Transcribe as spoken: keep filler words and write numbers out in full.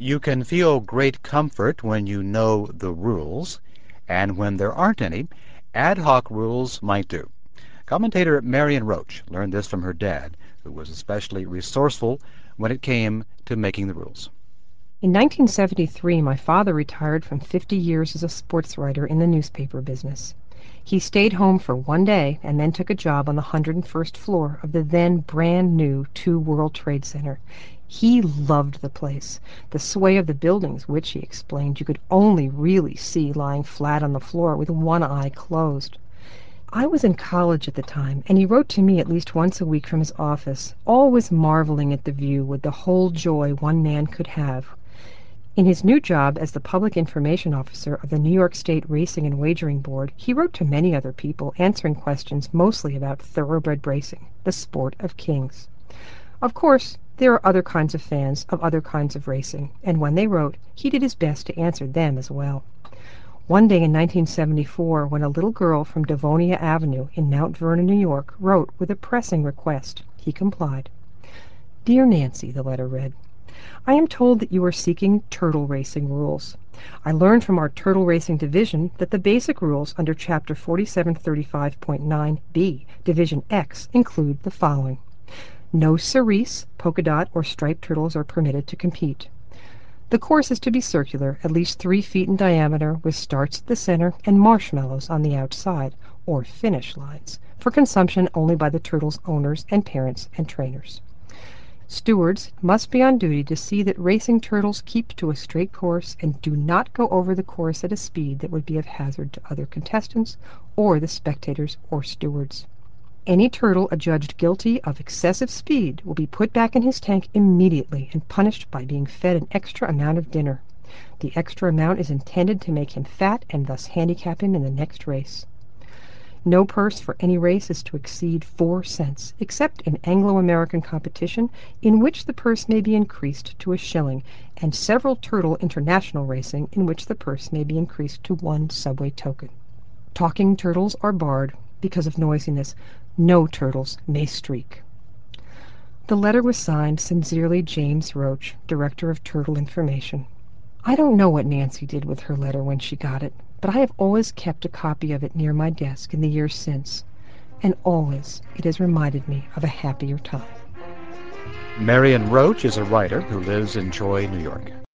You can feel great comfort when you know the rules, and when there aren't any, ad hoc rules might do. Commentator Marion Roach learned this from her dad, who was especially resourceful when it came to making the rules. In nineteen seventy-three, my father retired from fifty years as a sports writer in the newspaper business. He stayed home for one day and then took a job on the one hundred first floor of the then brand new two World Trade Center. He loved the place, the sway of the buildings, which, he explained, you could only really see lying flat on the floor with one eye closed. I was in college at the time, and he wrote to me at least once a week from his office, always marveling at the view with the whole joy one man could have. In his new job as the public information officer of the New York State Racing and Wagering Board, he wrote to many other people, answering questions mostly about thoroughbred racing, the sport of kings. Of course, there are other kinds of fans of other kinds of racing, and when they wrote, he did his best to answer them as well. One day in nineteen seventy-four, when a little girl from Devonia Avenue in Mount Vernon, New York, wrote with a pressing request, he complied. Dear Nancy, the letter read, I am told that you are seeking turtle racing rules. I learned from our turtle racing division that the basic rules under Chapter forty-seven thirty-five point nine B, Division X, include the following. No cerise, polka dot, or striped turtles are permitted to compete. The course is to be circular, at least three feet in diameter, with starts at the center and marshmallows on the outside, or finish lines, for consumption only by the turtle's owners and parents and trainers. Stewards must be on duty to see that racing turtles keep to a straight course and do not go over the course at a speed that would be of hazard to other contestants or the spectators or stewards. Any turtle adjudged guilty of excessive speed will be put back in his tank immediately and punished by being fed an extra amount of dinner. The extra amount is intended to make him fat and thus handicap him in the next race. No purse for any race is to exceed four cents, except in Anglo-American competition, in which the purse may be increased to a shilling, and several turtle international racing, in which the purse may be increased to one subway token. Talking turtles are barred because of noisiness. No turtles may streak. The letter was signed Sincerely James Roach, Director of Turtle Information. I don't know what Nancy did with her letter when she got it, but I have always kept a copy of it near my desk in the years since, and always it has reminded me of a happier time. Marion Roach is a writer who lives in Troy, New York.